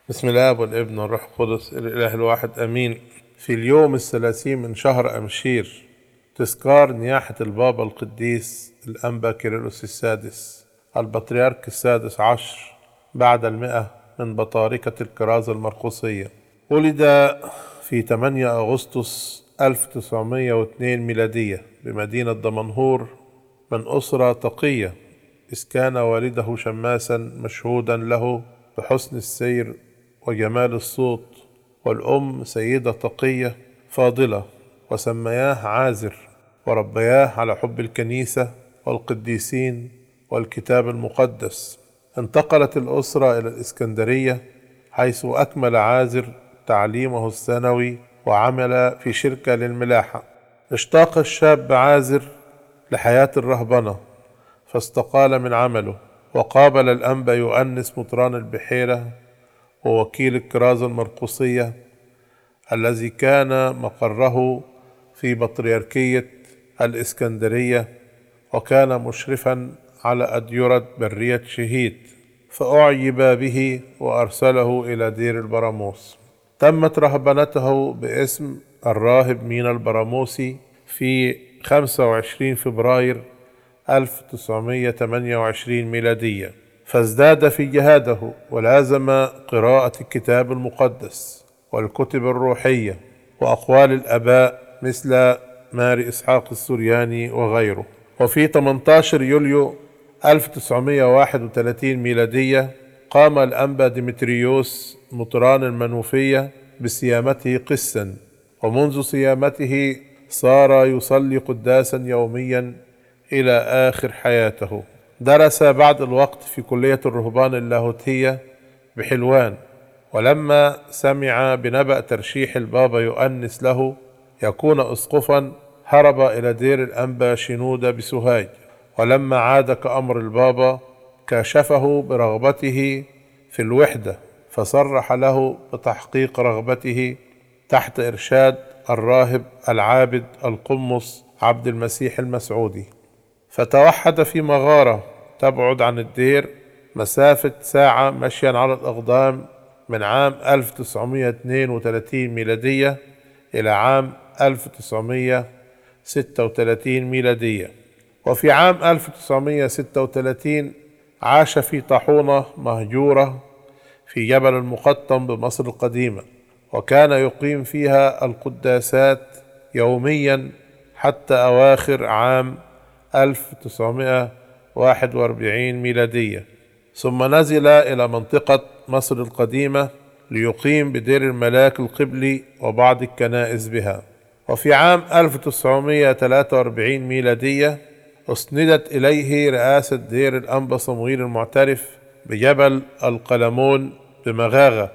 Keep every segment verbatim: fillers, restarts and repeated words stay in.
بسم الله والابن والروح القدس الإله الواحد أمين. في اليوم الثلاثين من شهر أمشير تذكار نياحة البابا القديس الأنبا كيرلس السادس البطريرك السادس عشر بعد المئة من بطاركة الكرازة المرقسية. ولد في ثمانية أغسطس ألف وتسعمائة واثنين ميلادية بمدينة دمنهور من أسرة تقية، إذ كان والده شماسا مشهودا له بحسن السير وجمال الصوت، والأم سيدة تقية فاضلة، وسمياه عازر، وربياه على حب الكنيسة والقديسين والكتاب المقدس. انتقلت الأسرة إلى الإسكندرية، حيث أكمل عازر تعليمه الثانوي وعمل في شركة للملاحة. اشتاق الشاب عازر لحياة الرهبنة فاستقال من عمله، وقابل الأنبا يؤنس مطران البحيرة ووكيل الكرازة المرقسية الذي كان مقره في بطريركية الإسكندرية، وكان مشرفا على أديرة برية شهيد، فأعجب به وأرسله إلى دير البراموس. تمت رهبنته باسم الراهب مينا البراموسي في خمسة وعشرين فبراير ألف وتسعمائة وثمانية وعشرين ميلادية، فازداد في جهاده ولازم قراءة الكتاب المقدس والكتب الروحية وأقوال الآباء مثل ماري إسحاق السورياني وغيره. وفي ثمانية عشر يوليو ألف وتسعمائة وواحد وثلاثين ميلادية قام الأنبا ديمتريوس مطران المنوفية بصيامته قسا، ومنذ صيامته صار يصلي قداسا يوميا إلى آخر حياته. درس بعد الوقت في كلية الرهبان اللاهوتية بحلوان، ولما سمع بنبأ ترشيح البابا يؤنس له يكون أسقفا هرب إلى دير الأنبا شنودة بسوهاج، ولما عاد كأمر البابا كاشفه برغبته في الوحدة، فصرح له بتحقيق رغبته تحت إرشاد الراهب العابد القمص عبد المسيح المسعودي، فتوحد في مغارة تبعد عن الدير مسافة ساعة مشيا على الأقدام من عام ألف وتسعمائة واثنين وثلاثين ميلادية إلى عام ألف وتسعمائة وستة وثلاثين ميلادية. وفي عام ألف وتسعمائة وستة وثلاثين عاش في طاحونة مهجورة في جبل المقطم بمصر القديمة، وكان يقيم فيها القداسات يوميا حتى أواخر عام ألف وتسعمائة وواحد وأربعين ميلادية، ثم نزل إلى منطقة مصر القديمة ليقيم بدير الملاك القبلي وبعض الكنائس بها. وفي عام ألف وتسعمائة وثلاثة وأربعين ميلادية أسندت إليه رئاسة دير الأنبا صموئيل المعترف بجبل القلمون بمغاغة،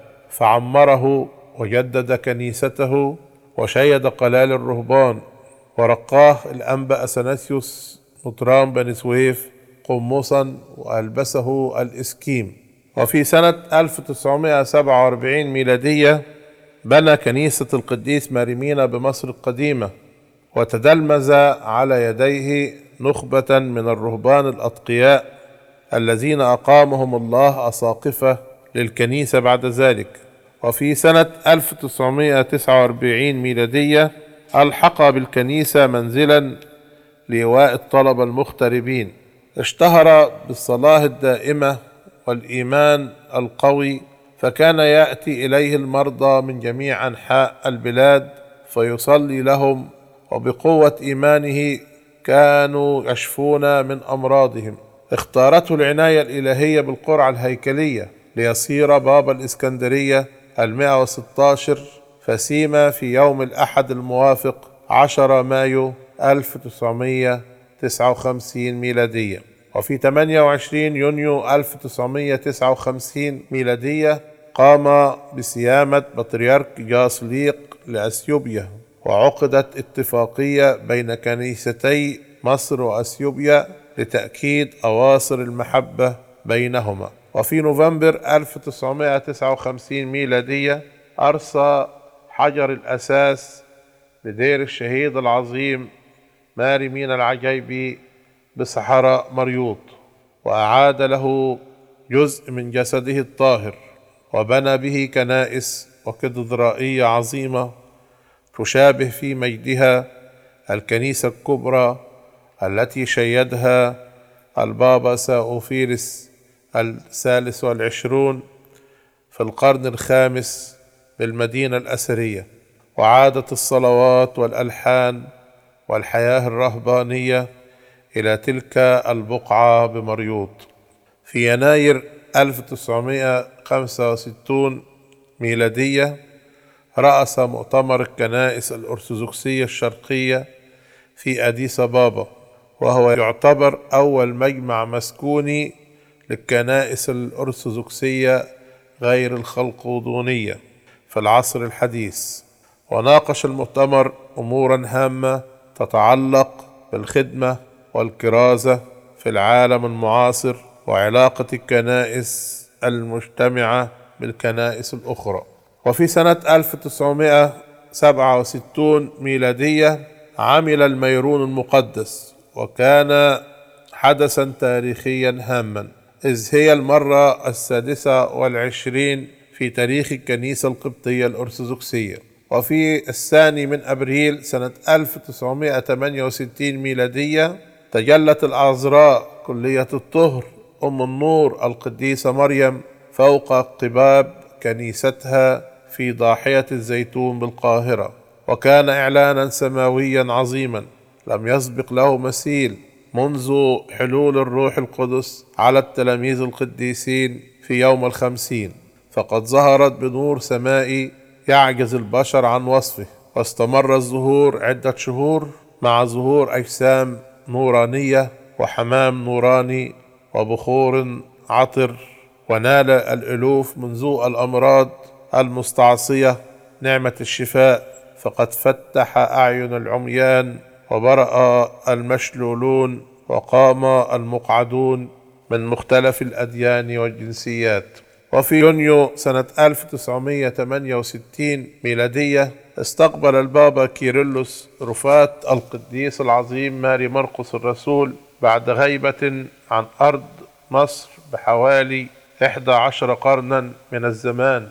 فعمره وجدد كنيسته وشيد قلال الرهبان، ورقاه الأنبا أثناسيوس مطران بني سويف قمصا وألبسه الإسكيم. وفي سنة ألف وتسعمائة وسبعة وأربعين ميلادية بنى كنيسة القديس ماريمينا بمصر القديمة، وتدلمز على يديه نخبة من الرهبان الأتقياء الذين أقامهم الله أساقفة للكنيسة بعد ذلك. وفي سنة ألف وتسعمائة وتسعة وأربعين ميلادية ألحق بالكنيسة منزلا لإيواء الطلبة المغتربين. اشتهر بالصلاة الدائمة والإيمان القوي، فكان يأتي إليه المرضى من جميع أنحاء البلاد فيصلي لهم، وبقوة إيمانه كانوا يشفون من أمراضهم. اختارته العناية الإلهية بالقرعة الهيكلية ليصير بابا الإسكندرية المئة وستة عشر، فسيما في يوم الأحد الموافق عشرة مايو ألف وتسعمائة وتسعة وخمسين ميلادية. وفي ثمانية وعشرين يونيو ألف وتسعمائة وتسعة وخمسين ميلادية قام بصيامة بطريرك جاصليق لأثيوبيا، وعقدت اتفاقية بين كنيستي مصر وأثيوبيا لتأكيد أواصر المحبة بينهما. وفي نوفمبر ألف وتسعمائة وتسعة وخمسين ميلادية أرسى حجر الأساس لدير الشهيد العظيم ماري مينا العجيبي بصحراء مريوط، وأعاد له جزء من جسده الطاهر، وبنى به كنائس وكاتدرائية عظيمة تشابه في مجدها الكنيسة الكبرى التي شيدها البابا ساوفيرس الثالث والعشرون في القرن الخامس بالمدينة الأثرية. وعادت الصلوات والألحان والحياة الرهبانية إلى تلك البقعة بمريوط. في يناير ألف وتسعمائة وخمسة وستين ميلادية رأس مؤتمر الكنائس الأرثوذكسية الشرقية في أديس أبابا، وهو يعتبر أول مجمع مسكوني للكنائس الأرثوذكسية غير الخلقدونية في العصر الحديث. وناقش المؤتمر أمورا هامة تتعلق بالخدمة والكرازة في العالم المعاصر وعلاقة الكنائس المجتمعة بالكنائس الأخرى. وفي سنة ألف وتسعمائة وسبعة وستين ميلادية عمل الميرون المقدس، وكان حدثا تاريخيا هاما، إذ هي المرة السادسة والعشرين في تاريخ الكنيسة القبطية الأرثوذكسية. وفي الثاني من أبريل سنة ألف وتسعمائة وثمانية وستين ميلادية تجلت العذراء كلية الطهر أم النور القديسة مريم فوق قباب كنيستها في ضاحية الزيتون بالقاهرة، وكان إعلانا سماويا عظيما لم يسبق له مثيل منذ حلول الروح القدس على التلاميذ القديسين في يوم الخمسين، فقد ظهرت بنور سمائي يعجز البشر عن وصفه. واستمر الظهور عدة شهور مع ظهور أجسام نورانية وحمام نوراني وبخور عطر، ونال الألوف من ذو الأمراض المستعصية نعمة الشفاء، فقد فتح أعين العميان وبرأ المشلولون وقام المقعدون من مختلف الأديان والجنسيات. وفي يونيو سنة ألف وتسعمائة وثمانية وستين ميلادية استقبل البابا كيرلس رفات القديس العظيم ماري مرقس الرسول بعد غيبة عن أرض مصر بحوالي إحدى عشر قرنا من الزمان،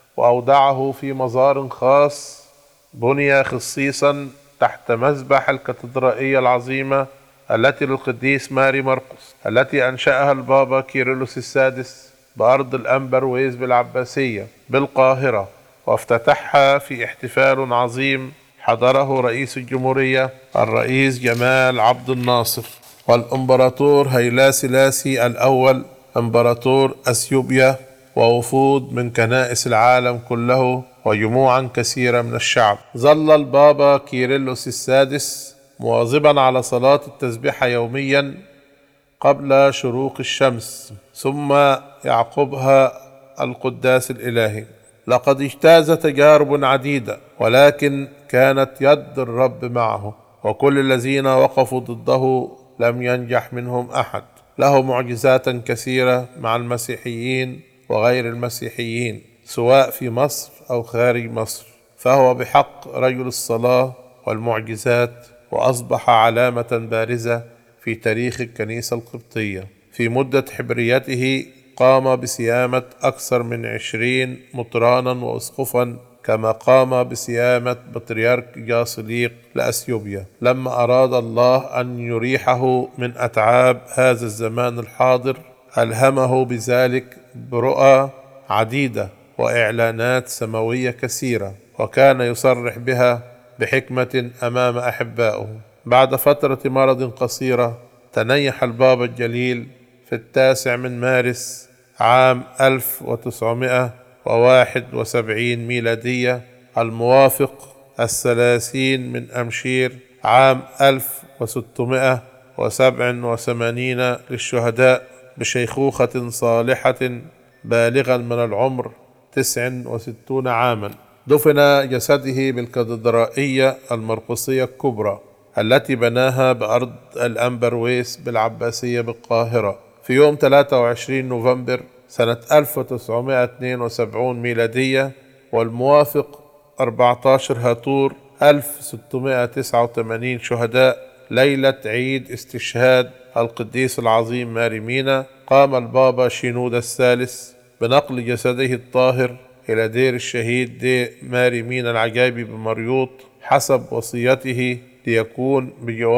وأودعه في مزار خاص بني خصيصا تحت مذبح الكاتدرائية العظيمة التي للقديس ماري مرقس، التي أنشأها البابا كيرلس السادس بأرض الأنبرويز بالعباسية بالقاهرة، وافتتحها في احتفال عظيم حضره رئيس الجمهورية الرئيس جمال عبد الناصر والإمبراطور هيلا سلاسي الأول إمبراطور أثيوبيا، ووفود من كنائس العالم كله وجموعا كثيرة من الشعب. ظل البابا كيرلس السادس مواظبا على صلاة التسبيحة يوميا قبل شروق الشمس، ثم يعقبها القداس الإلهي. لقد اجتاز تجارب عديدة، ولكن كانت يد الرب معه، وكل الذين وقفوا ضده لم ينجح منهم أحد. له معجزات كثيرة مع المسيحيين وغير المسيحيين سواء في مصر أو خارج مصر، فهو بحق رجل الصلاة والمعجزات، وأصبح علامة بارزة في تاريخ الكنيسة القبطية. في مدة حبريته قام بصيامة أكثر من عشرين مطرانا وأسقفا، كما قام بصيامة بطريرك جاصليق لأثيوبيا لما أراد الله أن يريحه من أتعاب هذا الزمان الحاضر. ألهمه بذلك برؤى عديدة وإعلانات سماوية كثيرة، وكان يصرح بها بحكمة أمام أحبائه. بعد فترة مرض قصيرة تنيح البابا الجليل في التاسع من مارس عام ألف وتسعمائة وواحد وسبعين ميلادية، الموافق الثلاثين من أمشير عام ألف وستمائة وسبعة وثمانين للشهداء، بشيخوخة صالحة بالغا من العمر تسع وستون عاما. دفن جسده بالكاتدرائية المرقسية الكبرى التي بناها بأرض الأنبرويس بالعباسية بالقاهرة في يوم ثلاثة وعشرين نوفمبر سنة ألف وتسعمائة واثنين وسبعين ميلادية، والموافق أربعة عشر هاتور ألف وستمائة وتسعة وثمانين شهداء، ليلة عيد استشهاد القديس العظيم ماري مينا. قام البابا شينودا الثالث بنقل جسده الطاهر إلى دير الشهيد دي ماري مينا العجايبي بمريوط حسب وصيته، ليكون بجوار